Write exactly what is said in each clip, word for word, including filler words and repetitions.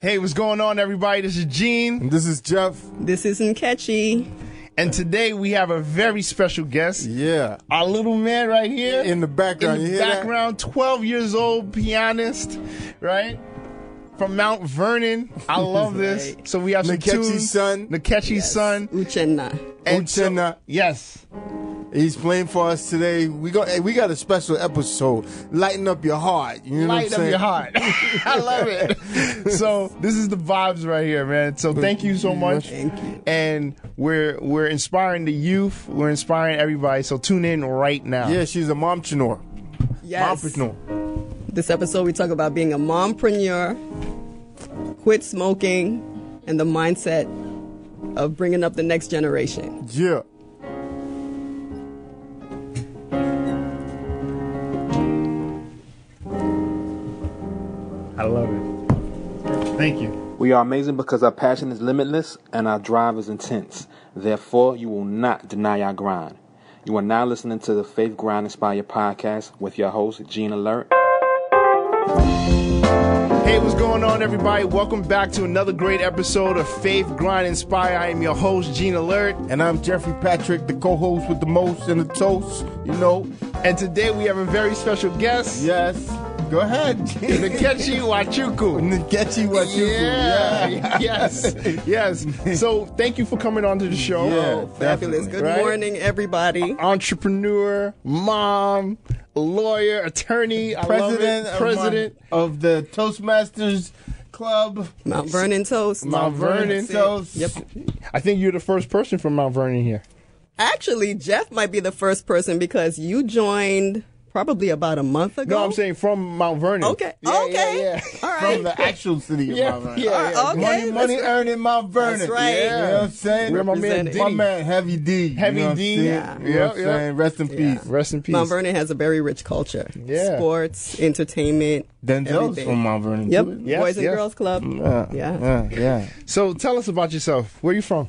Hey, what's going on, everybody? This is Gene. And this is Jeff. This is Nkechi. And today we have a very special guest. Yeah. Our little man right here. In the background. In the you hear background, that? twelve years old, pianist, right? From Mount Vernon. I love this. Right. So we have some Nkechi's tunes. son. Nkechi's Yes. son. Uchenna. And so- Uchenna. yes. He's playing for us today. We got hey, we got a special episode. Lighten up your heart. You know Light what I'm up saying? your heart. I love it. So this is the vibes right here, man. So thank you so much. Thank you. And we're we're inspiring the youth. We're inspiring everybody. So tune in right now. Yeah, she's a mompreneur. Yes. Mompreneur. This episode, we talk about being a mompreneur, quit smoking, and the mindset of bringing up the next generation. Yeah. I love it. Thank you. We are amazing because our passion is limitless and our drive is intense. Therefore, you will not deny our grind. You are now listening to the Faith Grind Inspire podcast with your host, Gene Alert. Hey, what's going on, everybody? Welcome back to another great episode of Faith Grind Inspire. I am your host, Gene Alert. And I'm Jeffrey Patrick, the co-host with the most and the toast, you know. And today we have a very special guest, Yes. Go ahead. Nkechi Nwachukwu. Nkechi Nwachukwu. Yeah. Yeah. yes. Yes. So thank you for coming on to the show. Yeah. Oh, fabulous. definitely. Good Right? morning, everybody. Entrepreneur, mom, lawyer, attorney. I President, love it. of, President. my- of the Toastmasters Club. Mount Vernon Toast. Mount Vernon That's it. Toast. Yep. I think you're the first person from Mount Vernon here. Actually, Jeff might be the first person because you joined probably about a month ago. No, I'm saying from Mount Vernon. Okay. Yeah, okay. Yeah, yeah. All right. From the actual city of Yeah, Mount Vernon. yeah, Uh, yeah. okay. Money, money that's right. earned in Mount Vernon. That's right. You know what I'm saying? Where my man Represented. Diddy. My man, Heavy D. you Heavy know what I'm D. saying? Yeah. You know what I'm Yeah, yeah. saying? Rest in Yeah. peace. Rest in peace. Mount Vernon has a very rich culture. Yeah. Sports, entertainment, Denzel's everything. from Mount Vernon. Yep. too. Yes, Boys and yes. Girls Club. Yeah. Yeah. Yeah. Yeah. So tell us about yourself. Where you from?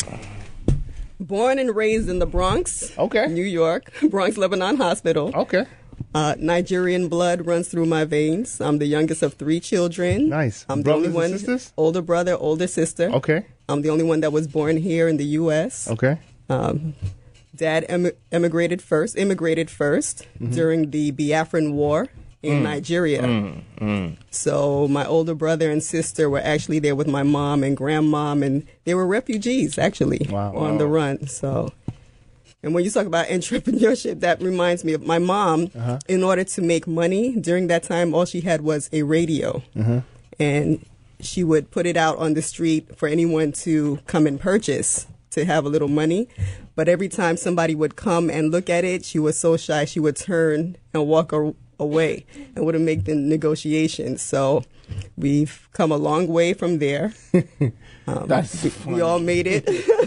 Born and raised in the Bronx, Okay. New York, Bronx Lebanon Hospital. Okay. Uh, Nigerian blood runs through my veins. I'm the youngest of three children. Nice. I'm Brothers the and only one. sisters? Older brother, older sister. Okay. I'm the only one that was born here in the U S Okay. Um, Dad em- emigrated first. Immigrated first Mm-hmm. during the Biafran War in Mm. Nigeria. So my older brother and sister were actually there with my mom and grandmom, and they were refugees actually Wow. on the run. So, and when you talk about entrepreneurship, that reminds me of my mom. Uh-huh. In order to make money during that time, all she had was a radio, Mm-hmm. and she would put it out on the street for anyone to come and purchase to have a little money. But every time somebody would come and look at it, she was so shy she would turn and walk a- away and wouldn't make the negotiations. So we've come a long way from there. Um, That's we all made it.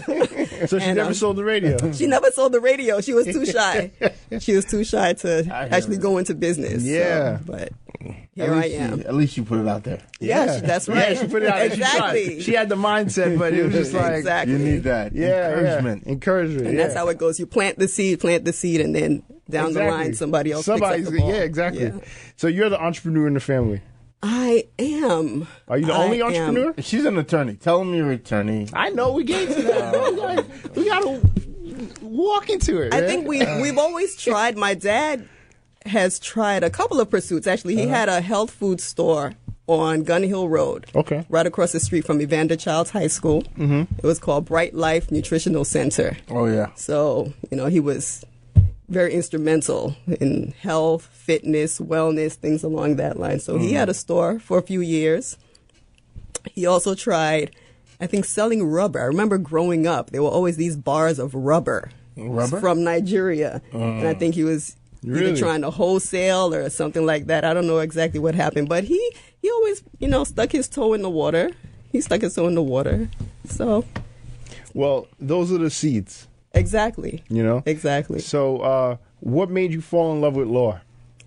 So she And, never um, sold the radio. She never sold the radio. She was too shy. She was too shy to hear actually it. go into business. So, Yeah. but At here I least you- am. At least you put it out there. Yeah, she- that's right. Yeah, she put it out there. She tried. Exactly. She, had the mindset, but it was just like, Exactly. You need that. yeah, Encouragement. yeah. Encouragement. And yeah. that's how it goes. You plant the seed, plant the seed, and then down the Exactly. line, somebody else Somebody's, picks up the ball. yeah, exactly. Yeah. So you're the entrepreneur in the family. I am. Are you the I only am. entrepreneur? She's an attorney. Tell him you're an attorney. I know we get to that. bro. We gotta- we gotta walk into it. I man. think we we've always tried. My dad has tried a couple of pursuits. Actually, he Uh-huh. had a health food store on Gun Hill Road. Okay. Right across the street from Evander Childs High School. Mm-hmm. It was called Bright Life Nutritional Center. Oh, yeah. So, you know, he was very instrumental in health, fitness, wellness, things along that line. So he had a store for a few years. He also tried, I think, selling rubber. I remember growing up, there were always these bars of rubber. Rubber? From Nigeria. And I think he was Really? either trying to wholesale or something like that. I don't know exactly what happened. But he, he always, you know, stuck his toe in the water. He stuck his toe in the water. So, Well, those are the seeds, exactly. you know? Exactly. So, uh, what made you fall in love with law?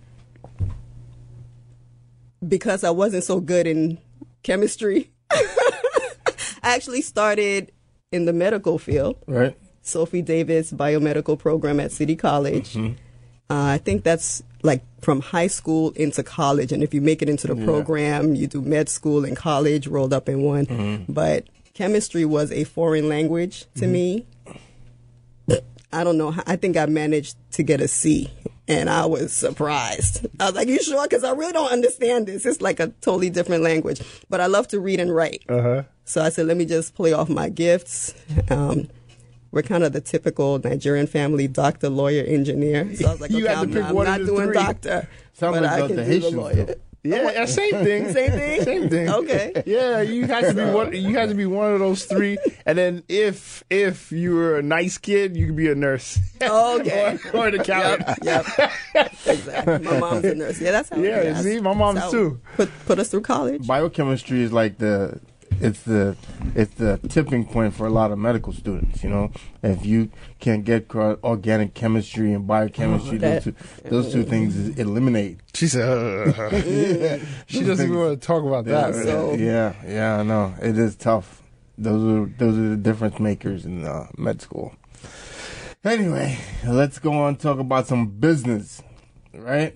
Because I wasn't so good in chemistry. I actually started in the medical field, Right? Sophie Davis biomedical program at City College. Uh, I think that's like from high school into college. And if you make it into the Yeah. program, you do med school and college rolled up in one. Mm-hmm. But chemistry was a foreign language to Mm-hmm. me. I don't know. how- I think I managed to get a C, and I was surprised. I was like, "You sure?" Because I really don't understand this. It's like a totally different language. But I love to read and write. Uh-huh. So I said, let me just play off my gifts. Um, we're kind of the typical Nigerian family: doctor, lawyer, engineer. So I was like, You okay, had to I'm, pick not, I'm one of not the doing three. doctor, Sounds but like I the- can the do the Haitians, lawyer. though. Yeah, yeah, same thing. Same thing? Same thing. Okay. Yeah, you had to be one. You had to be one of those three, and then if if you were a nice kid, you could be a nurse. Okay. or, or an accountant. Yep. Exactly. My mom's a nurse. Yeah, that's how. Yeah, that's- see, my mom's that's how too. Put put us through college. Biochemistry is like the it's the it's the tipping point for a lot of medical students. You know, if you can get cro- organic chemistry and biochemistry, Oh, those that- two those two things is- eliminate. She said, uh, she doesn't even want to talk about that. Yeah, So- yeah, yeah, I know it is tough. Those are those are the difference makers in uh, med school. Anyway, let's go on and talk about some business, right?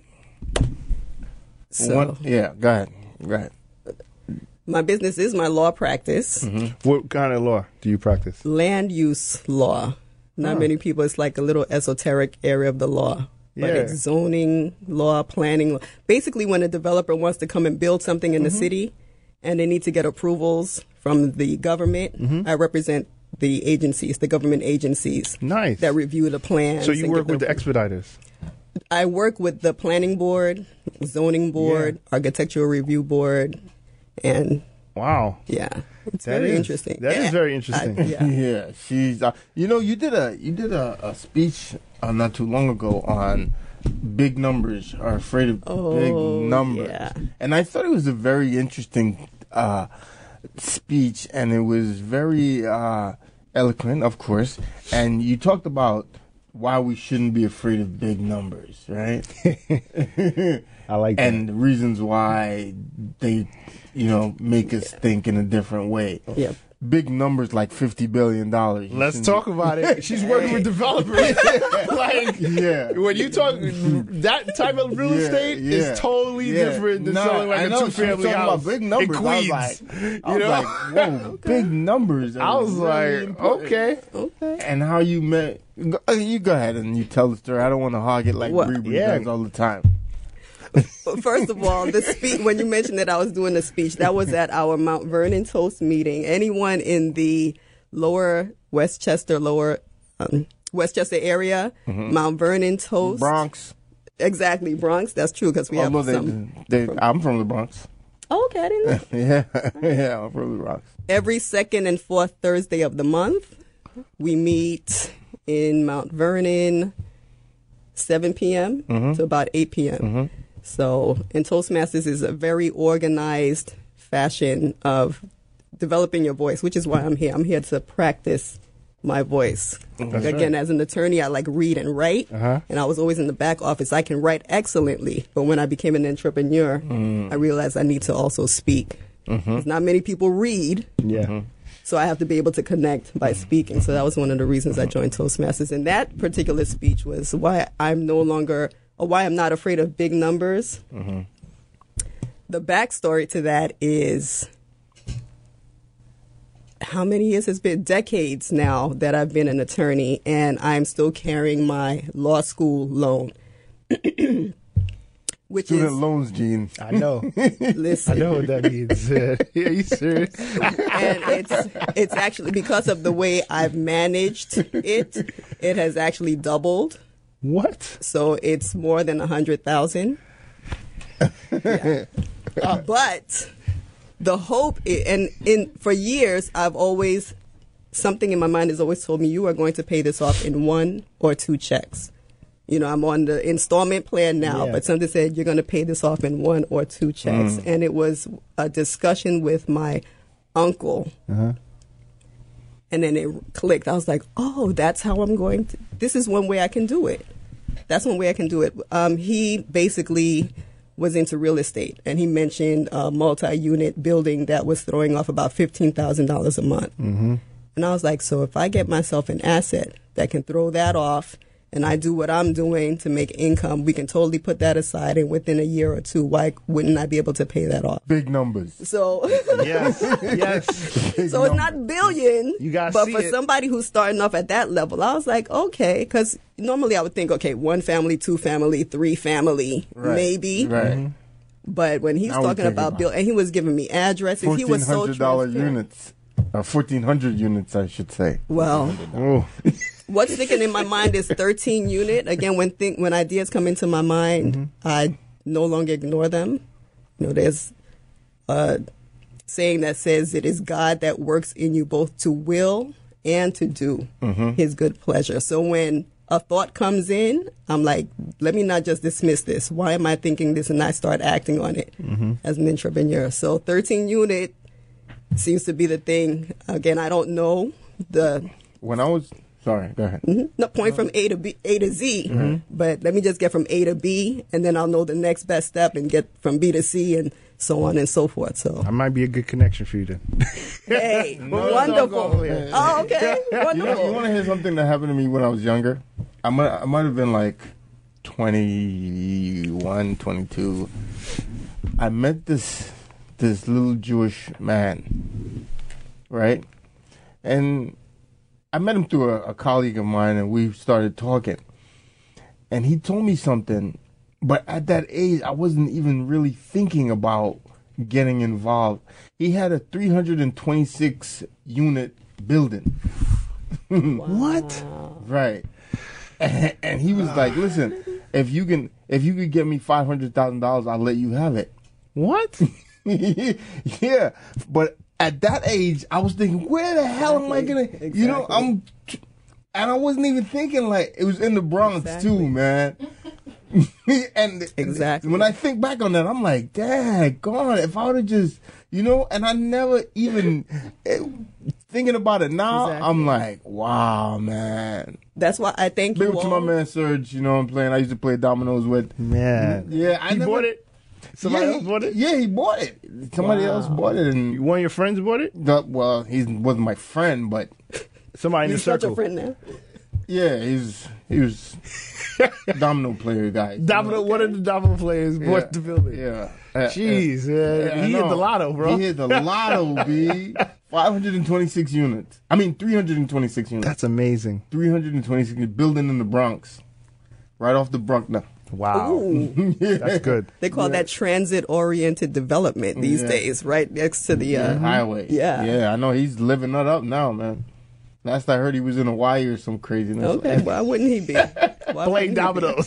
So One, yeah, go ahead, go ahead. my business is my law practice, What kind of law do you practice? land use law. Not Oh. many people. It's like a little esoteric area of the law. But Yeah. it's zoning law, planning law. Basically, when a developer wants to come and build something in the city and they need to get approvals from the government, I represent the agencies, the government agencies Nice. that review the plans. So you and work give with the their- expediters. I work with the planning board, zoning board, architectural review board, and Wow. yeah, it's That very is- interesting. that is Yeah. very interesting. I- yeah. Yeah, she's. Uh, you know, you did a you did a, a speech uh, not too long ago on big numbers are afraid of Oh, big numbers, yeah. and I thought it was a very interesting uh, speech, and it was very uh, eloquent, of course. And you talked about why we shouldn't be afraid of big numbers, right? I like that. And the reasons why they, you know, make us think in a different way. Yep. Big numbers like fifty billion dollars. Let's talk about it. She's working with developers. like, Yeah. when you talk, that type of real Yeah, estate yeah, is totally yeah. different than No, selling like I a know, she was two-family talking house about big numbers. in I was Queens. like, I you was know, like, whoa, big numbers. I are was really like, important. okay. Okay. And how you met? Go, uh, you go ahead and you tell the story. I don't want to hog it like What? Bree Bree Yeah. does all the time. But first of all, the speech, when you mentioned that I was doing the speech, that was at our Mount Vernon Toast meeting. Anyone in the lower Westchester, lower um, Westchester area, Mount Vernon Toast. Bronx. Exactly, Bronx. That's true because we have Although some. they, they, I'm from the Bronx. Oh, okay, I didn't know. Yeah, yeah, I'm from the Bronx. Every second and fourth Thursday of the month, we meet in Mount Vernon, seven p.m. to about eight p.m. So, and Toastmasters is a very organized fashion of developing your voice, which is why I'm here. I'm here to practice my voice. Again, as an attorney, I like read and write, Uh-huh. and I was always in the back office. I can write excellently, but when I became an entrepreneur, I realized I need to also speak. 'Cause not many people read, Yeah. so I have to be able to connect by speaking. So that was one of the reasons I joined Toastmasters. And that particular speech was why I'm no longer, or why I'm not afraid of big numbers. The backstory to that is how many years has been decades now that I've been an attorney, and I'm still carrying my law school loan. Which Student is, loans, Gene. I know. listen, I know what that means. Yeah, you serious? and it's it's actually because of the way I've managed it, it has actually doubled. What? So it's more than a hundred thousand. Yeah. Uh, but the hope, i- and in for years, I've always something in my mind has always told me you are going to pay this off in one or two checks. You know, I'm on the installment plan now, Yeah. but something said you're going to pay this off in one or two checks. And it was a discussion with my uncle. Uh-huh. And then it clicked. I was like, oh, that's how I'm going to, this is one way I can do it. That's one way I can do it. Um, he basically was into real estate, and he mentioned a multi-unit building that was throwing off about fifteen thousand dollars a month. Mm-hmm. And I was like, so if I get myself an asset that can throw that off, and I do what I'm doing to make income, we can totally put that aside, and within a year or two, why wouldn't I be able to pay that off? Big numbers. So, Yes, yes. Big so it's numbers. not billion, You gotta but see for it. somebody who's starting off at that level, I was like, okay, because normally I would think, okay, one family, two family, three family, Right. maybe. Right. Mm-hmm. But when he's Now we talking think about about bill, and he was giving me addresses, he Fourteen was so hundred dollar transparent. units, or fourteen hundred units, I should say. Well, Oh, what's sticking in my mind is thirteen unit. Again, when think when ideas come into my mind, Mm-hmm. I no longer ignore them. You know, there's a saying that says it is God that works in you both to will and to do Mm-hmm. His good pleasure. So when a thought comes in, I'm like, let me not just dismiss this. Why am I thinking this? And I start acting on it Mm-hmm. as an entrepreneur. So thirteen unit seems to be the thing. Again, I don't know the When I was sorry, go ahead. no point from A to B, A to Z, Mm-hmm. but let me just get from A to B, and then I'll know the next best step and get from B to C, and so on and so forth. So, I might be a good connection for you then. hey, No, it's all wonderful. good. Yeah. Oh, okay, You know, wonderful. you want to hear something that happened to me when I was younger? I might, I might have been like twenty-one, twenty-two. I met this this little Jewish man, right? And I met him through a, a colleague of mine, and we started talking. And he told me something, but at that age, I wasn't even really thinking about getting involved. He had a three hundred twenty-six unit building. What? Right. And, and he was like, listen, if you can, if you could get me five hundred thousand dollars, I'll let you have it. What? Yeah. But at that age, I was thinking, where the hell am I going to, you know, Exactly. I'm, and I wasn't even thinking like, it was in the Bronx Exactly. too, man. And Exactly. when I think back on that, I'm like, dang, God, if I would have just, you know, and I never even, eh, thinking about it now, Exactly. I'm like, wow, man. That's why I thank Big you up to all. my man Serge, you know what I'm playing. I used to play dominoes with. Man. Yeah, I He never, bought it? Somebody yeah, else bought it? Yeah, he bought it. Somebody Wow. else bought it, and One of your friends bought it? the, well, he wasn't my friend, but Somebody in the He's such circle. a friend now. yeah, he's he was domino player guy. Domino, one of the domino players Yeah. bought the building. Yeah. Uh, Jeez, uh, man. yeah, I He hit know. the lotto, bro. He hit the lotto, B. five hundred twenty-six units. I mean, three hundred twenty-six units. That's amazing. three hundred twenty-six units. Building in the Bronx. Right off the Bruckner. Wow. Ooh, That's good. they call that transit-oriented development these Yeah. days, right next to the. Uh, Highway. Yeah. Yeah, I know he's living that up now, man. Last I heard, he was in Hawaii or some craziness. Okay, why wouldn't he be? Why Playing wouldn't he be? dominoes.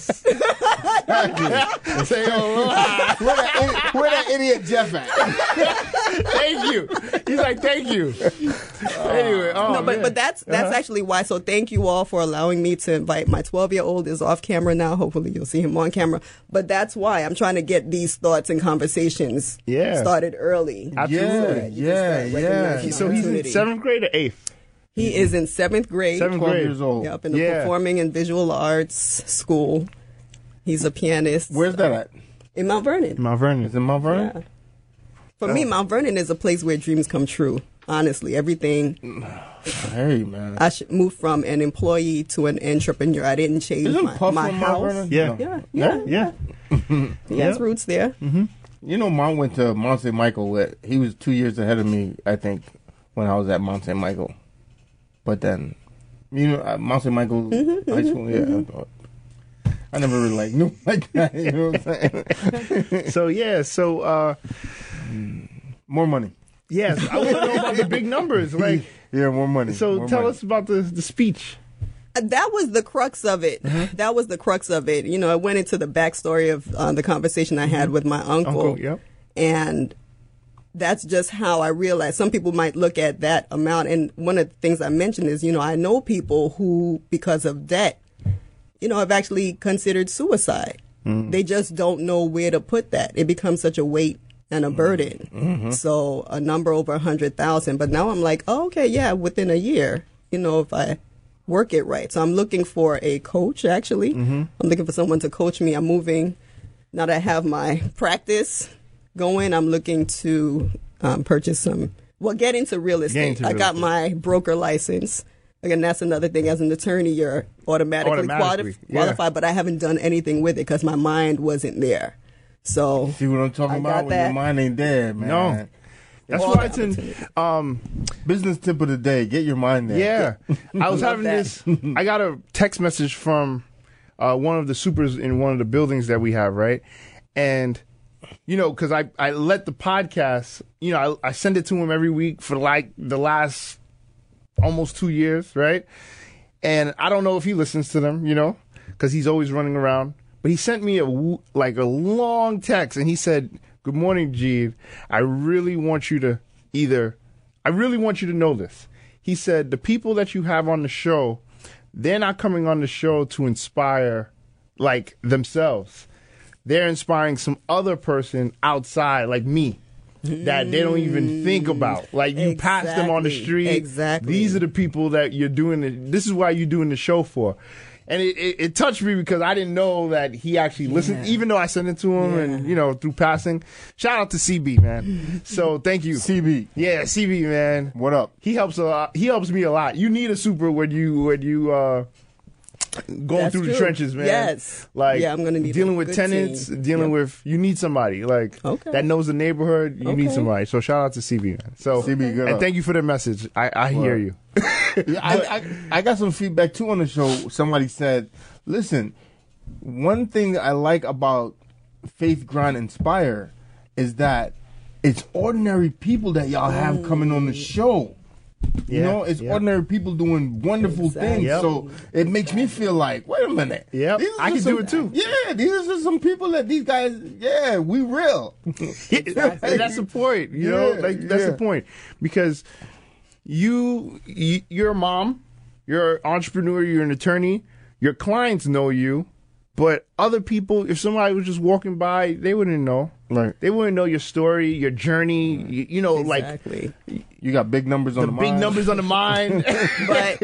Say, yo, where, that idiot, where that idiot Jeff at? Thank you. He's like, thank you. anyway, oh, No, but man. but that's that's Uh-huh. actually why. So thank you all for allowing me to invite. My twelve year old is off camera now. Hopefully you'll see him on camera. But that's why I'm trying to get these thoughts and conversations Yeah. started early. Absolutely. Yeah, You can start yeah, recognizing yeah. So he's in opportunity. seventh grade or eighth? He is in seventh grade. Seventh twelve grade. years old. Yep, in the Yeah. performing and visual arts school. He's a pianist. Where's that at? In Mount Vernon. Mount Vernon. Is it Mount Vernon? Yeah. For me, Mount Vernon is a place where dreams come true. Honestly, everything. Hey, man. I should move from an employee to an entrepreneur. I didn't change Isn't my, Puff my from Mount house. Vernon? Yeah. No. Yeah, yeah, Yeah. He has Yeah. roots there. You know, Mom went to Mount Saint Michael. With, he was two years ahead of me, I think, when I was at Mount Saint Michael. But then, you know, uh, Mount Saint Michael Mm-hmm, High School, yeah. I, thought, I never really like knew like that. You know what I'm saying? So, yeah. So, uh, More money. yes, I want to know about the big numbers. Like, Yeah, more money. so more tell money. us about the, the speech. That was the crux of it. Mm-hmm. That was the crux of it. You know, I went into the backstory of uh, the conversation I had with my uncle. Uncle, yep. And that's just how I realized some people might look at that amount. And one of the things I mentioned is, you know, I know people who, because of debt, you know, have actually considered suicide. Mm. They just don't know where to put that. It becomes such a weight and a burden. Mm-hmm. So a number over a hundred thousand. But now I'm like, oh, okay, yeah, within a year, you know, if I work it right. So I'm looking for a coach, actually. Mm-hmm. I'm looking for someone to coach me. I'm moving, now that I have my practice going, I'm looking to um, purchase some, well, get into real estate. into I real got estate. my broker license. again, that's another thing. As an attorney, you're automatically, Automatically, quali- yeah. qualified, but I haven't done anything with it because my mind wasn't there. So See what I'm talking I about? got When that. your mind ain't there, man. No. That's All why the it's in. Um, Business tip of the day: get your mind there. yeah, I was Love having that. this. I got a text message from uh, one of the supers in one of the buildings that we have, right? And you know, because I I let the podcast, you know, I, I send it to him every week for like the last almost two years, right? And I don't know if he listens to them, you know, because he's always running around. But he sent me a w- like a long text, and he said, "Good morning, Jeeve. I really want you to either, I really want you to know this." He said, "The people that you have on the show, they're not coming on the show to inspire like themselves. They're inspiring some other person outside, like me, that they don't even think about. Like you pass them on the Exactly. street. Exactly. These are the people that you're doing it. This is why you're doing the show for." And it, it, it touched me because I didn't know that he actually listened, even though I sent it to him and, you know, through passing. Shout out to C B, man. So thank you. C B, Yeah, C B, man. what up? He helps a lot. He helps me a lot. You need a super when you when you uh going That's through the true. trenches, man. Yes. Like Yeah, I'm gonna need a dealing with good tenants, team. dealing Yep. with you need somebody like Okay. that knows the neighborhood. You need Okay. somebody. So shout out to C B, man. So C B, good and up. thank you for the message. I, I hear Word. you. Yeah, I, I, I got some feedback too on the show. Somebody said, listen, one thing that I like about Faith Grind Inspire is that it's ordinary people that y'all have coming on the show. You Yeah, know, it's yeah. ordinary people doing wonderful Exactly. things. Yep. So it makes me feel like, wait a minute. Yep, These are I just can do some- it too. Yeah, these are just some people that these guys, yeah, we real. And that's the point, you know. Yeah, Like that's yeah. the point because you, you you're a mom, you're an entrepreneur, you're an attorney. Your clients know you, but other people, if somebody was just walking by, they wouldn't know. Right. They wouldn't know your story, your journey. You, you know, like exactly. You got big numbers on the the big mind. numbers on the mind. But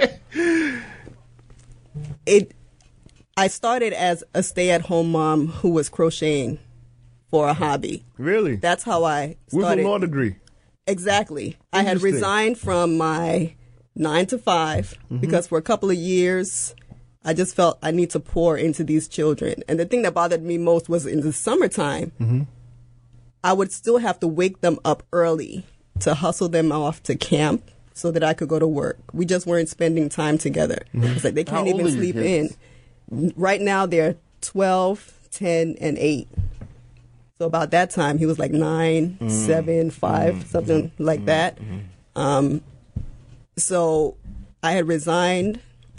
it, I started as a stay-at-home mom who was crocheting for a hobby. Really? That's how I With a started. law degree. Exactly. I had Interesting. resigned from my nine to five because for a couple of years, I just felt I need to pour into these children. And the thing that bothered me most was in the summertime, I would still have to wake them up early to hustle them off to camp so that I could go to work. We just weren't spending time together. It's like they How can't old even are your sleep kids? in. Right now, they're twelve, ten, and eight. So about that time, he was like nine, seven, five, something like that. Um, so I had resigned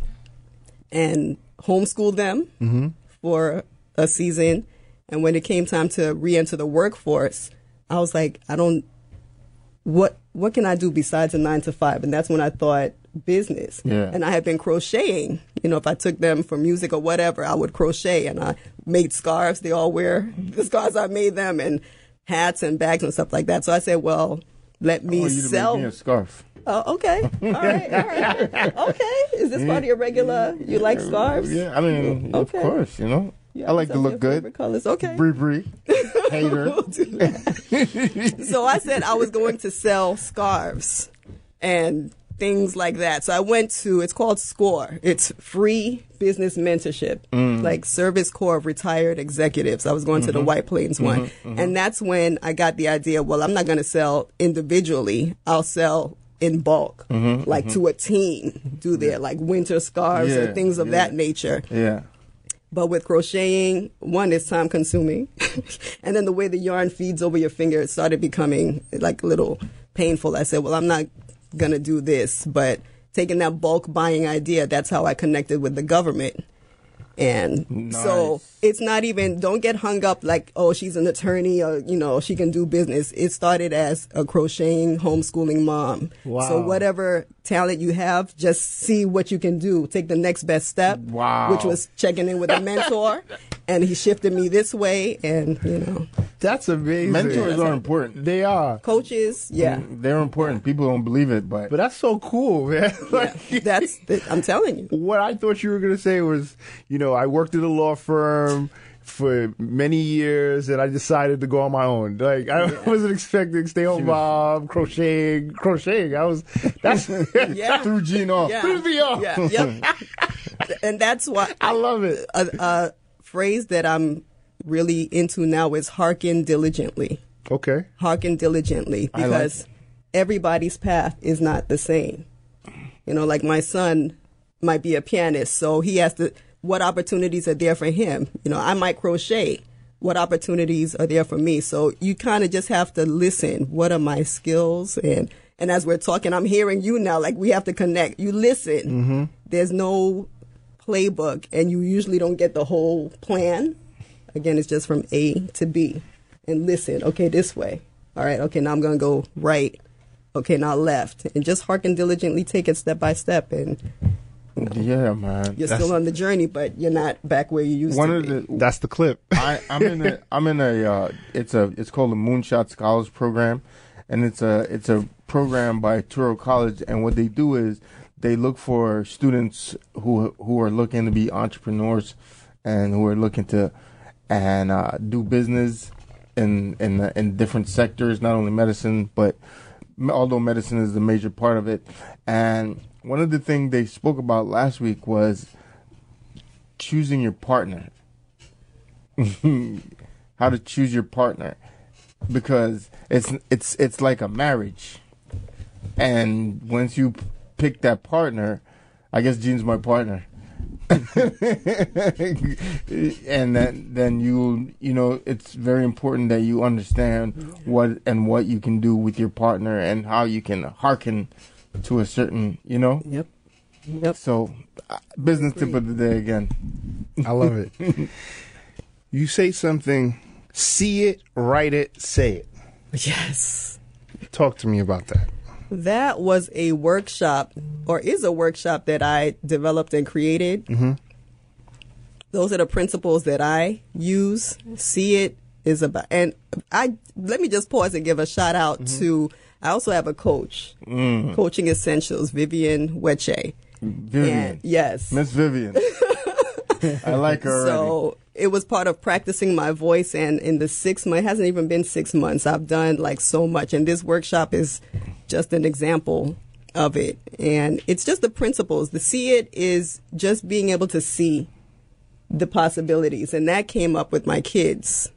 and homeschooled them for a season. And when it came time to re-enter the workforce, I was like, I don't, what what can I do besides a nine to five? And that's when I thought business. Yeah. And I had been crocheting. You know, if I took them for music or whatever, I would crochet. And I made scarves. They all wear the scarves I made them, and hats and bags and stuff like that. So I said, well, let me I want you to sell. make me a scarf. Oh, okay. All right. All right. Okay. Is this part of your regular? You like scarves? Yeah, I mean, Okay. of course, you know. Yeah, I like to some of look your good. favorite colors. Okay. Bree Bree. Hater. We'll do that. So I said I was going to sell scarves and things like that. So I went to, it's called SCORE. It's free business mentorship, like Service Corps of Retired Executives. I was going to the White Plains one. And that's when I got the idea, well, I'm not going to sell individually. I'll sell in bulk, like to a team, do their like winter scarves Yeah, or things of yeah. that nature. Yeah. But with crocheting, one, it's time consuming. And then the way the yarn feeds over your finger, it started becoming like a little painful. I said, well, I'm not going to do this. But taking that bulk buying idea, that's how I connected with the government. And so Nice. it's not even, don't get hung up like, oh, she's an attorney or, you know, she can do business. It started as a crocheting, homeschooling mom. Wow. So whatever talent you have, just see what you can do. Take the next best step, Wow. which was checking in with a mentor. And he shifted me this way. And, you know, That's amazing. Mentors are important. They are. coaches, yeah. They're important. People don't believe it, but, But that's so cool, man. Like, That's, the, I'm telling you. what I thought you were going to say was, you know, I worked at a law firm for many years, and I decided to go on my own. Like I Yeah. wasn't expecting stay home mom, crocheting, crocheting. I was that's Yeah. Threw Gene off. Yeah. threw me off. Yeah. Yep. And that's why I love it. a, a phrase that I'm really into now is hearken diligently. Okay. Hearken diligently, I like because everybody's path is not the same. You know, like my son might be a pianist, so he has to, what opportunities are there for him? You know, I might crochet. What opportunities are there for me? So you kind of just have to listen. What are my skills? And and as we're talking, I'm hearing you now, like we have to connect. You listen. Mm-hmm. There's no playbook, and you usually don't get the whole plan. Again, it's just from A to B. And listen, okay, this way. All right, okay, now I'm going to go right. Okay, now left. And just hearken diligently, take it step by step. And Yeah, man. you're That's- still on the journey, but you're not back where you used One to of be. the That's the clip. I, I'm in a I'm in a uh, it's a it's called the Moonshot Scholars Program, and it's a it's a program by Touro College, and what they do is they look for students who who are looking to be entrepreneurs and who are looking to and uh, do business in in the, in different sectors, not only medicine, but although medicine is a major part of it. And one of the things they spoke about last week was choosing your partner. How to choose your partner, because it's it's it's like a marriage, and once you pick that partner, I guess Gene's my partner, and then then you you know it's very important that you understand what and what you can do with your partner and how you can hearken to a certain you know. Yep. Yep. So, uh, business tip of the day again. I love it. You say something, see it, write it, say it. Yes. Talk to me about that. That was a workshop, or is a workshop that I developed and created. Mm-hmm. Those are the principles that I use. See it is about, and I let me just pause and give a shout out Mm-hmm. to. I also have a coach, Mm. Coaching Essentials, Vivian Weche. Vivian. And yes. Miss Vivian. I like her already. So it was part of practicing my voice, and in the six months, it hasn't even been six months, I've done like so much, and this workshop is just an example of it. And it's just the principles. The see it is just being able to see the possibilities, and that came up with my kids.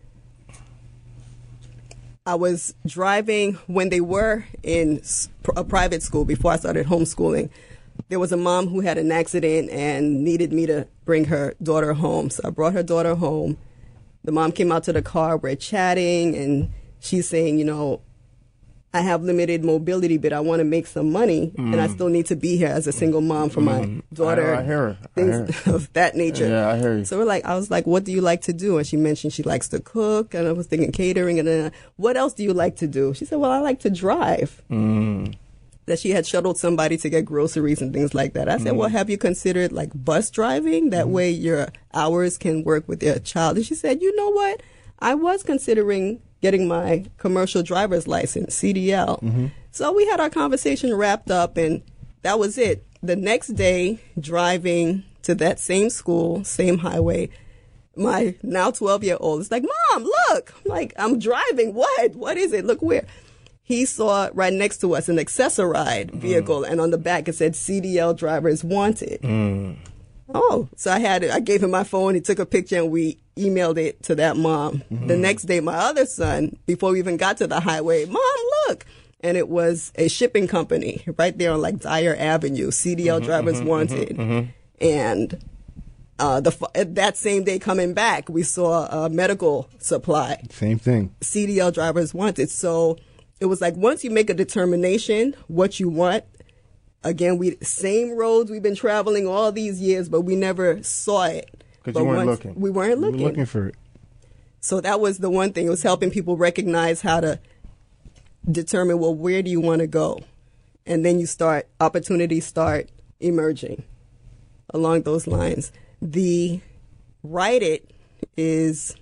I was driving when they were in s- a private school before I started homeschooling. There was a mom who had an accident and needed me to bring her daughter home. So I brought her daughter home. The mom came out to the car. We're chatting, and she's saying, you know, I have limited mobility, but I want to make some money, and I still need to be here as a single mom for my daughter. I, I hear her. I Things hear her. of that nature. Yeah, I hear you. So we're like, I was like, what do you like to do? And she mentioned she likes to cook, and I was thinking catering, and then what else do you like to do? She said, well, I like to drive. Mm. That she had shuttled somebody to get groceries and things like that. I said, well, have you considered like bus driving? That way your hours can work with your child. And she said, you know what? I was considering getting my commercial driver's license, C D L. So we had our conversation wrapped up, and that was it. The next day, driving to that same school, same highway, my now twelve-year-old is like, Mom, look. I'm like, I'm driving. What? What is it? Look where. He saw right next to us an Accessoride vehicle, and on the back it said C D L drivers wanted. Mm. Oh, so I had it. I gave him my phone. He took a picture, and we emailed it to that mom. Mm-hmm. The next day, my other son, before we even got to the highway, Mom, look. And it was a shipping company right there on like Dyer Avenue, C D L Mm-hmm, drivers wanted. And uh, the that same day coming back, we saw a medical supply. Same thing. C D L drivers wanted. So it was like once you make a determination what you want, again, we same roads we've been traveling all these years, but we never saw it. Because But you weren't once- looking. We weren't You were looking. looking for it. So that was the one thing. It was helping people recognize how to determine, well, where do you want to go? And then you start, opportunities start emerging along those lines. The write it is,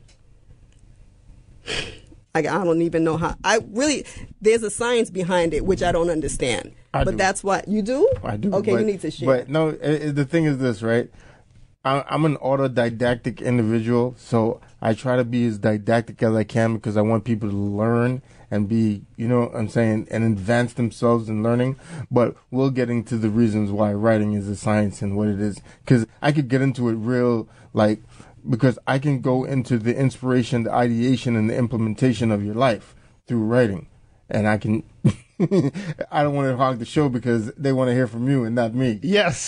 I, I don't even know how, I really, there's a science behind it, which I don't understand. I but do. that's what, you do? I do. Okay, but, you need to share. But no, i i- the thing is this, right? I, I'm an autodidactic individual, so I try to be as didactic as I can because I want people to learn and be, you know what I'm saying, and advance themselves in learning. But we'll get into the reasons why writing is a science and what it is. Because I could get into it real, like, because I can go into the inspiration, the ideation, and the implementation of your life through writing. And I can, I don't want to hog the show because they want to hear from you and not me. Yes.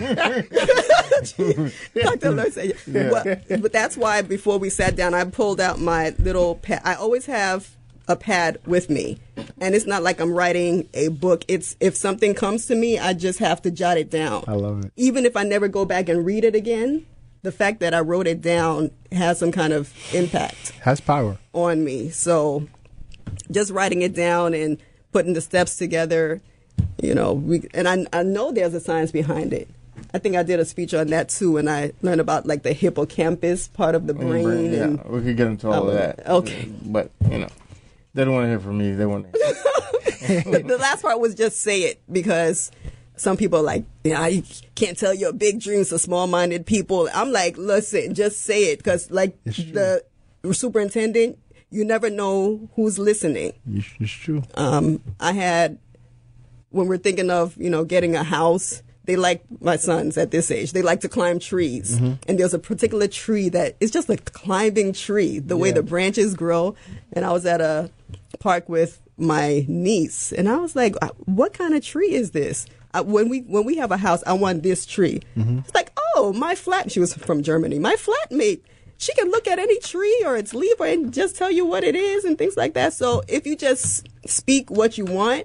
Doctor Lur said, Yeah. well, but that's why before we sat down, I pulled out my little pad. I always have a pad with me, and it's not like I'm writing a book. It's if something comes to me, I just have to jot it down. I love it. Even if I never go back and read it again, the fact that I wrote it down has some kind of impact Has power. on me. So just writing it down and putting the steps together, you know, we, and I, I know there's a science behind it. I think I did a speech on that too, and I learned about like the hippocampus part of the brain. Yeah, and we could get into all Oh, of that. okay. But, you know, they don't want to hear from me. They want to hear. the, the last part was just say it, because some people are like, yeah, I can't tell your big dreams to small-minded people. I'm like, listen, just say it, because like the superintendent, you never know who's listening. It's true. Um, I had, when we're thinking of, you know, getting a house, they like, my sons at this age, they like to climb trees. Mm-hmm. And there's a particular tree that it's just like a climbing tree, the way Yeah. the branches grow. And I was at a park with my niece, and I was like, what kind of tree is this? I, when we when we have a house, I want this tree. Mm-hmm. It's like, oh, my flat, she was from Germany, my flatmate, she can look at any tree or its leaf and just tell you what it is and things like that. So if you just speak what you want,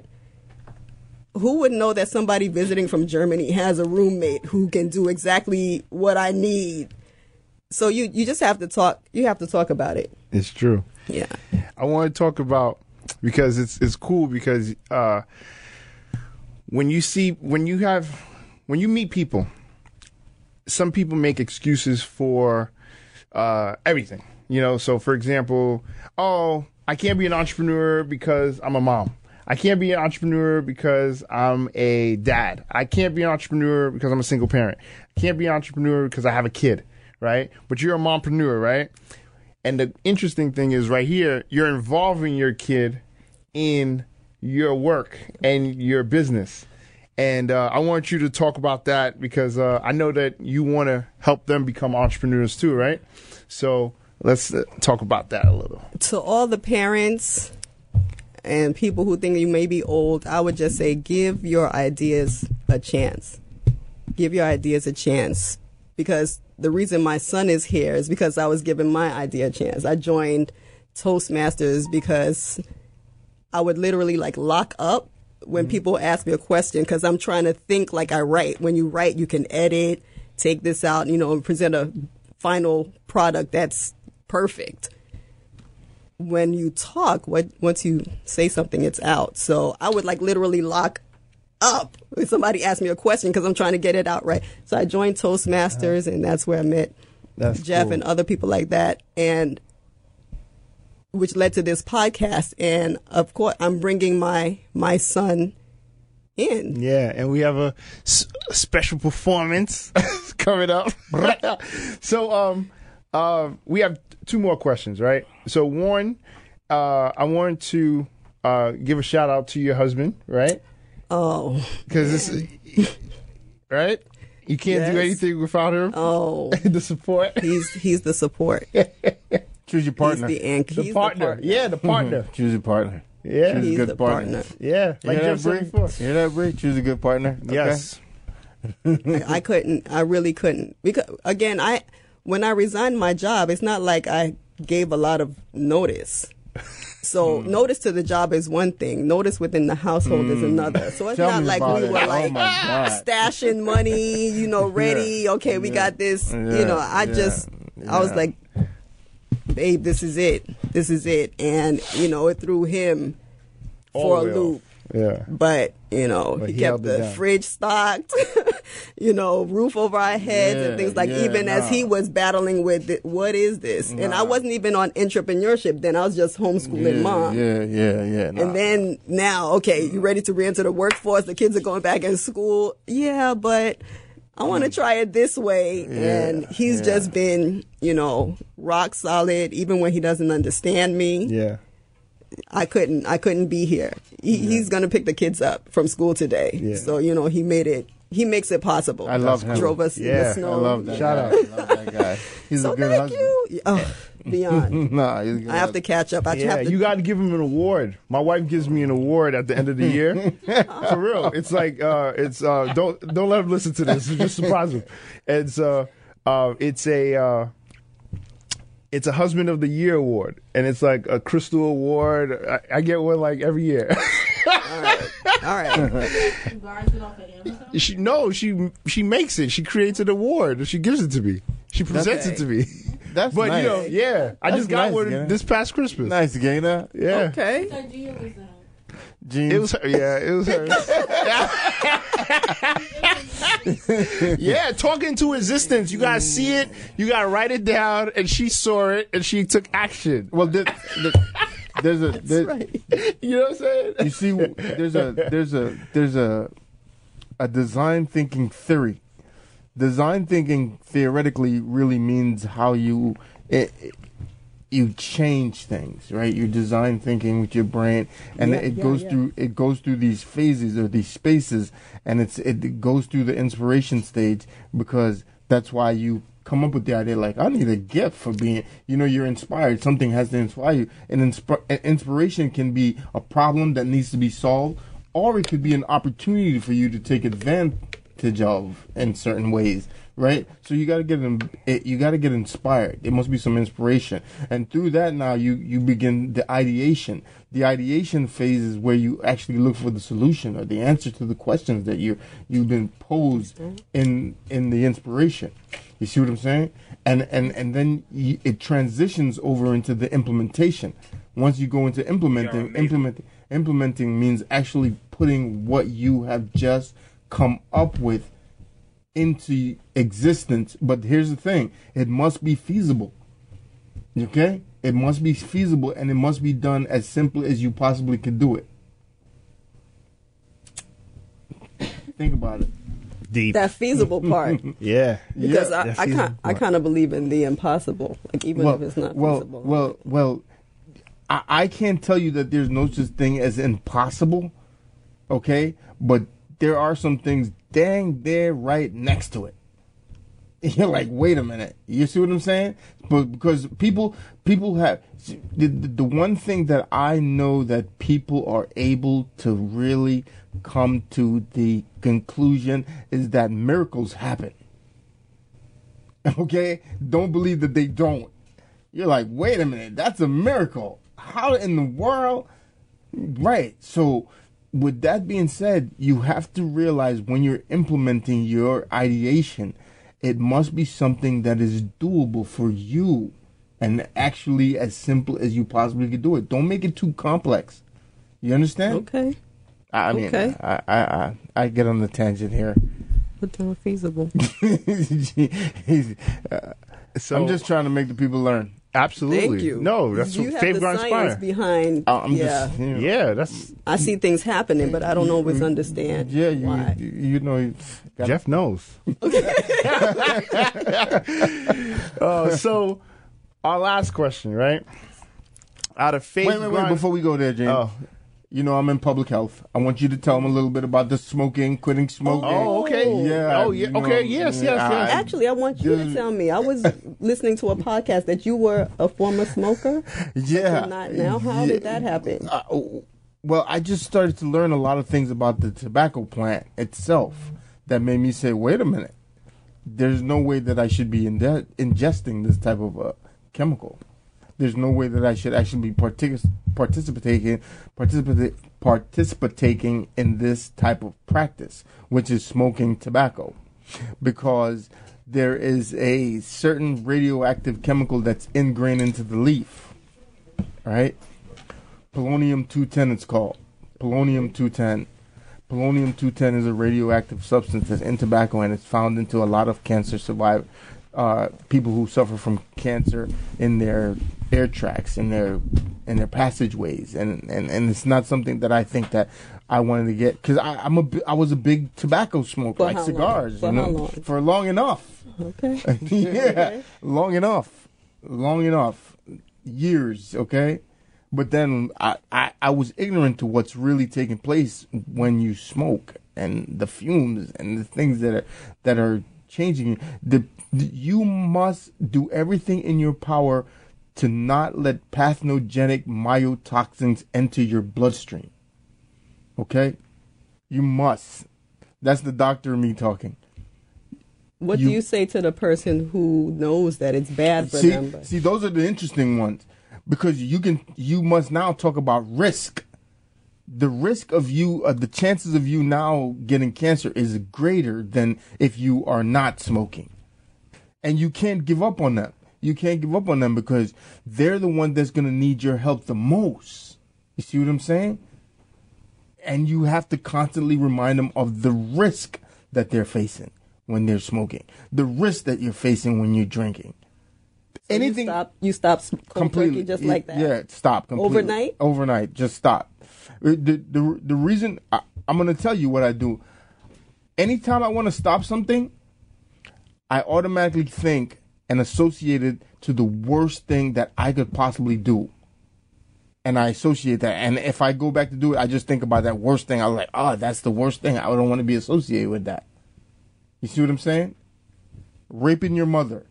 who would know that somebody visiting from Germany has a roommate who can do exactly what I need? So you, you just have to talk. You have to talk about it. It's true. Yeah. I want to talk about, because it's it's cool because uh, when you see when you have when you meet people, some people make excuses for uh, everything. You know, so for example, oh, I can't be an entrepreneur because I'm a mom. I can't be an entrepreneur because I'm a dad. I can't be an entrepreneur because I'm a single parent. I can't be an entrepreneur because I have a kid, right? But you're a mompreneur, right? And the interesting thing is right here, you're involving your kid in your work and your business. And uh, I want you to talk about that because uh, I know that you want to help them become entrepreneurs too, right? So let's uh, talk about that a little. To all the parents and people who think you may be old, I would just say give your ideas a chance. Give your ideas a chance. Because the reason my son is here is because I was given my idea a chance. I joined Toastmasters because I would literally like lock up when people ask me a question, because I'm trying to think like I write. When you write, you can edit, take this out, you know, and present a final product that's perfect. When you talk, what once you say something, it's out. So I would like literally lock up when somebody asked me a question because I'm trying to get it out right. So I joined Toastmasters, and that's where I met That's Jeff cool. and other people like that, and which led to this podcast. And of course, I'm bringing my my son in. Yeah, and we have a, s- a special performance coming up. so, um, uh, we have two more questions, right? So, one, uh, I wanted to uh, give a shout out to your husband, right? Oh, Because it's right. You can't do Yes. anything without him. oh, the support, he's he's the support. Choose your He's partner. the anchor. the He's partner. The partner. Yeah, the partner. Choose your partner. Yeah, Choose a He's good the partner. partner. yeah. You Like hear Jeff that, said Bree? before. You hear that, Bree? Choose a good partner. Okay? Yes. I, I couldn't. I really couldn't. Because again, I when I resigned my job, it's not like I gave a lot of notice. So notice to the job is one thing. Notice within the household is another. So it's Tell not me like about we it. were Oh like my God. stashing money, you know, ready. Okay, we got this. You Yeah, know, I yeah, just I was yeah. like, babe, this is it. This is it. And you know, it threw him for All a the way loop. off. Yeah. But, you know, But he, he held kept it the down. fridge stocked, you know, roof over our heads Yeah, and things like yeah, even as nah. he was battling with it, what is this? And I Nah. wasn't even on entrepreneurship then. I was just homeschooling Yeah, mom. yeah, yeah, yeah. Nah. And then now, okay, you ready to re-enter the workforce? The kids are going back in school. Yeah, but I want to try it this way. Yeah, and he's yeah. just been, you know, rock solid, even when he doesn't understand me. Yeah. I couldn't, I couldn't be here. He, yeah. He's going to pick the kids up from school today. Yeah. So, you know, he made it, he makes it possible. I love him. Drove us Yeah, in the snow. I love that. Shout guy. out. I love that guy. He's So a good thank husband. you. Oh, beyond. nah, he's a good I have to husband. catch up. I Yeah, have to, you got to give him an award. My wife gives me an award at the end of the year. For real, it's like uh, it's uh, don't don't let him listen to this. Just surprise him. It's uh, uh, it's a uh, it's a husband of the year award, and it's like a crystal award. I, I get one like every year. all right. All right. You guys it off of Amazon? She no, she she makes it. She creates an award and she gives it to me. She presents Okay. it to me. That's But nice. you know, yeah, I That's just got nice, one yeah. this past Christmas. Nice, Gaina. Yeah, Okay. What idea was that? Jeans. it was her. Yeah, it was her. Yeah, talk into existence. You gotta see it. You gotta write it down. And she saw it and she took action. well, there, there, there's a there, Right. You know what I'm saying? you see, there's a there's a there's a a design thinking theory. Design thinking theoretically really means how you it, it- you change things, right? You design thinking with your brain, and Yeah, it yeah, goes yeah. through it goes through these phases or these spaces, and it's it goes through the inspiration stage because that's why you come up with the idea like I need a gift for being, you know, you're inspired. Something has to inspire you, and insp- inspiration can be a problem that needs to be solved, or it could be an opportunity for you to take advantage of in certain ways, right? So you got to get in, it, you got to get inspired. There must be some inspiration, and through that now you you begin the ideation. The ideation phase is where you actually look for the solution or the answer to the questions that you you've been posed in in the inspiration. You see what I'm saying? And and and then you, it transitions over into the implementation. Once you go into implementing, implementing implementing means actually putting what you have just come up with into existence. But here's the thing, it must be feasible. Okay? It must be feasible, and it must be done as simply as you possibly could do it. Think about it. Deep. That feasible part. Yeah. Because Yeah, I, that I, feasible kind, I part. kind of believe in the impossible, like even well, if it's not well, feasible. well, well, I, I can't tell you that there's no such thing as impossible, okay? But there are some things dang there right next to it. You're like, wait a minute. You see what I'm saying? But because people, people have the, the the one thing that I know that people are able to really come to the conclusion is that miracles happen. Okay? Don't believe that they don't. You're like, wait a minute, that's a miracle. How in the world? Right. So, with that being said, you have to realize when you're implementing your ideation, it must be something that is doable for you and actually as simple as you possibly could do it. Don't make it too complex. You understand? okay, I I mean, Okay. I, I, I, I get on the tangent here. but they're feasible. He's- uh, So I'm just trying to make the people learn. absolutely. Thank you. No, that's you what have Faith the Grind science Inspire. behind. Uh, I'm yeah, just, you know, Yeah, that's I see things happening, but I don't always understand yeah, you, why. you, you know, you got Jeff knows. uh, so, our last question, right? Out of Faith Wait, wait, wait! Grind- Before we go there, James, Oh. you know I'm in public health. I want you to tell them a little bit about the smoking, quitting smoking. Oh, okay. Yeah. Oh, yeah. you know, Okay. Yes. Yes. I- Yes. Actually, I want you to Dude. tell me. I was listening to a podcast that you were a former smoker. Yeah. But not now. How Yeah. did that happen? Uh, well, I just started to learn a lot of things about the tobacco plant itself that made me say, wait a minute. There's no way that I should be inde- ingesting this type of uh, chemical. There's no way that I should actually be partic- participating participate- participating in this type of practice, which is smoking tobacco, because there is a certain radioactive chemical that's ingrained into the leaf, right? Polonium two ten it's called. Polonium two ten. Polonium two ten is a radioactive substance that's in tobacco, and it's found into a lot of cancer survivor, uh, people who suffer from cancer in their air tracts, in their in their passageways, and, and, and it's not something that I think that I wanted to get because I'm a bi- I was a big tobacco smoker, For like how long? cigars. For you know, how long? for long enough. Okay. yeah, long enough, long enough, years. Okay, but then I, I I was ignorant to what's really taking place when you smoke and the fumes and the things that are that are changing you. The, the you must do everything in your power to not let pathogenic mycotoxins enter your bloodstream. Okay? You must. That's the doctor and me talking. What You- do you say to the person who knows that it's bad for See, them? But see, those are the interesting ones because you can, you must now talk about risk. The risk of you, uh, the chances of you now getting cancer is greater than if you are not smoking. And you can't give up on them. You can't give up on them because they're the one that's going to need your help the most. You see what I'm saying? And you have to constantly remind them of the risk that they're facing when they're smoking, the risk that you're facing when you're drinking. so Anything you stop, you stop cold completely turkey just y- like that. Yeah, stop completely. Overnight? Overnight, just stop. Uh, The the the reason I, I'm going to tell you what I do. Anytime I want to stop something, I automatically think and associate it to the worst thing that I could possibly do. And I associate that. And if I go back to do it, I just think about that worst thing. I'm like, oh, that's the worst thing. I don't want to be associated with that. You see what I'm saying? Raping your mother.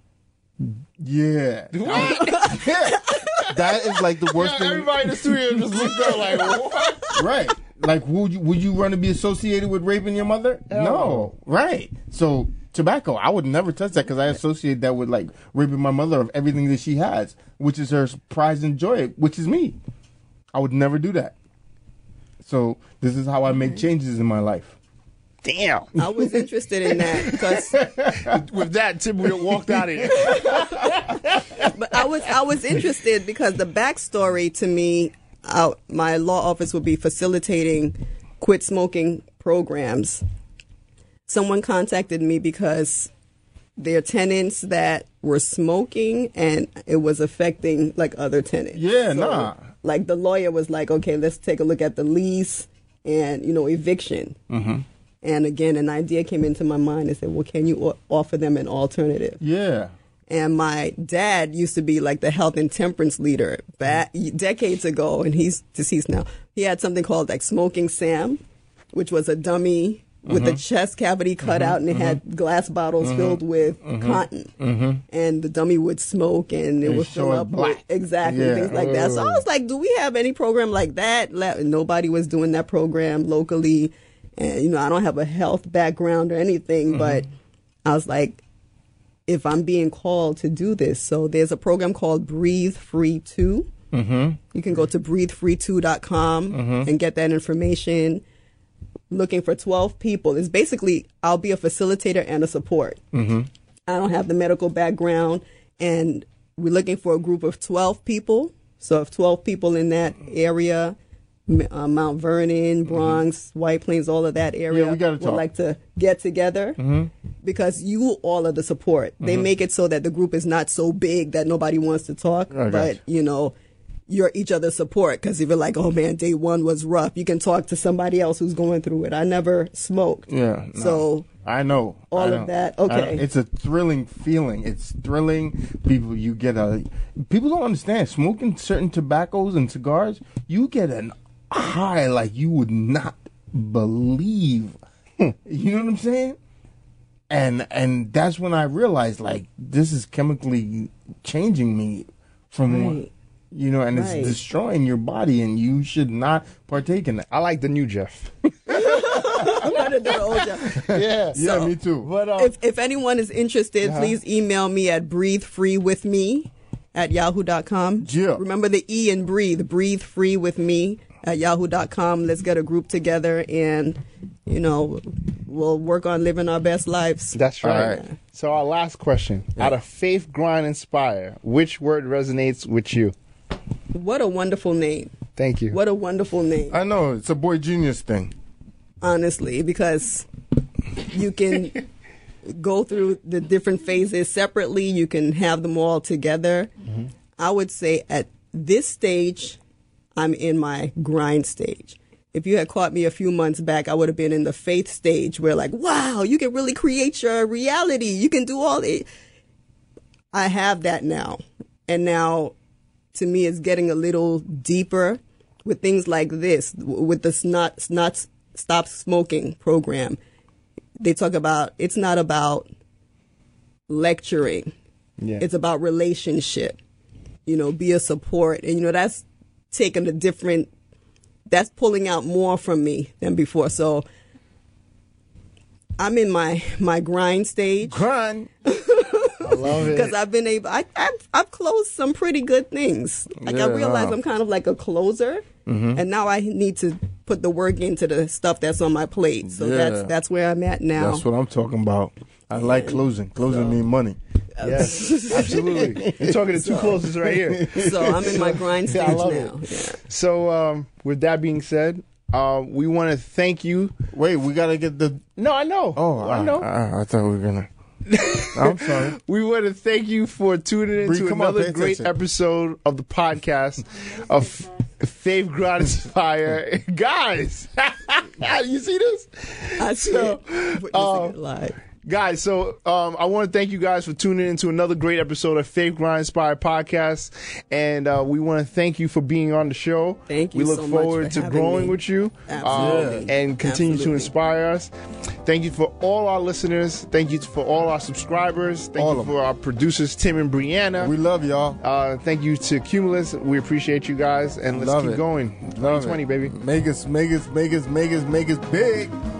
Yeah. yeah. That is like the worst thing. Everybody in the studio just looked up like, what? Right. Like, would you, would you want to be associated with raping your mother? Hell no. no. Right. So, tobacco, I would never touch that because I associate that with, like, raping my mother of everything that she has, which is her pride and joy, which is me. I would never do that. So, this is how I make changes in my life. Damn. I was interested in that because, With that, Tim would have walked out of here. but I was I was interested because the backstory to me, uh, my law office would be facilitating quit smoking programs. Someone contacted me because there are tenants that were smoking and it was affecting like other tenants. Yeah, nah. Like the lawyer was like, okay, let's take a look at the lease and, you know, eviction. Mm-hmm. And again, an idea came into my mind and said, well, can you o- offer them an alternative? Yeah. And my dad used to be like the health and temperance leader back decades ago, and he's deceased now. He had something called like Smoking Sam, which was a dummy with the chest cavity cut out, and it had glass bottles filled with cotton. And the dummy would smoke, and it And would show fill it up with black. exactly Yeah. things like that. So I was like, do we have any program like that? Le- Nobody was doing that program locally. And, you know, I don't have a health background or anything, but I was like, if I'm being called to do this. So there's a program called Breathe Free two. Mm-hmm. You can go to breathe free two dot com and get that information. Looking for twelve people. It's basically, I'll be a facilitator and a support. Mm-hmm. I don't have the medical background, and we're looking for a group of twelve people. So if twelve people in that area, M- uh, Mount Vernon, Bronx, White Plains, all of that area, Yeah, we gotta would talk. like to get together because you all are the support. They make it so that the group is not so big that nobody wants to talk, I got but you. you know, you're each other's support. Because if you're like, oh man, day one was rough, you can talk to somebody else who's going through it. I never smoked, Yeah. no. so I know. all I of know. that, I know. okay. It's a thrilling feeling. It's thrilling. People, you get a. People don't understand smoking certain tobaccos and cigars. You get an high like you would not believe. You know what I'm saying? And and that's when I realized like this is chemically changing me from one. Right. You know, and Right. it's destroying your body, and you should not partake in that. I like the new Jeff. I'm not a old job. Yeah. Yeah, me too. But uh, If if anyone is interested, Uh-huh. please email me at breathefreewithme at yahoo dot com. Yeah. Remember the E in breathe. Breathe free with me at yahoo dot com. Let's get a group together and, you know, we'll work on living our best lives. that's right. All right. So our last question. Out of Faith, Grind, Inspire, which word resonates with you? What a wonderful name. Thank you. What a wonderful name. I know it's a boy genius thing. Honestly, because you can go through the different phases separately. You can have them all together. I would say at this stage, I'm in my grind stage. if you had caught me a few months back, I would have been in the faith stage where like, wow, you can really create your reality. You can do all it. I have that now. And now, to me, it's getting a little deeper with things like this, with the Snot, Snot Stop Smoking program. They talk about, it's not about lecturing. Yeah. It's about relationship. You know, be a support. And, you know, that's taking a different, that's pulling out more from me than before. So I'm in my, my grind stage. Grind. I love it. Because I've been able, I, I've, I've closed some pretty good things. Like Yeah, I realize wow. I'm kind of like a closer, and now I need to put the work into the stuff that's on my plate. So Yeah. that's that's where I'm at now. That's what I'm talking about. I like closing. Closing mean money. Yes, absolutely. You're talking to two closest right here. So I'm in my grind stage I love now. it. Yeah. So, um, with that being said, uh, we want to thank you. Wait, we gotta get the. No, I know. Oh, I know. I, I thought we were gonna. I'm sorry. We want to thank you for tuning in Bree, to come on, another pay great attention. episode of the podcast of Faith, Grind, Inspire. Guys, you see this? I see So, it. Witnessing uh, it live. Guys, so um, I want to thank you guys for tuning in to another great episode of Faith Grind Inspired Podcast, and uh, we want to thank you for being on the show. Thank you We look so much forward for to having growing me. with you, Absolutely. um, and continue Absolutely. to inspire us. Thank you for all our listeners. Thank you for all our subscribers. Thank All you of for our producers, Tim and Brianna. We love y'all. Uh, thank you to Cumulus. We appreciate you guys, and let's Love keep it. going. Love twenty twenty, it. baby. Make us, make us, make us, make us, make us big.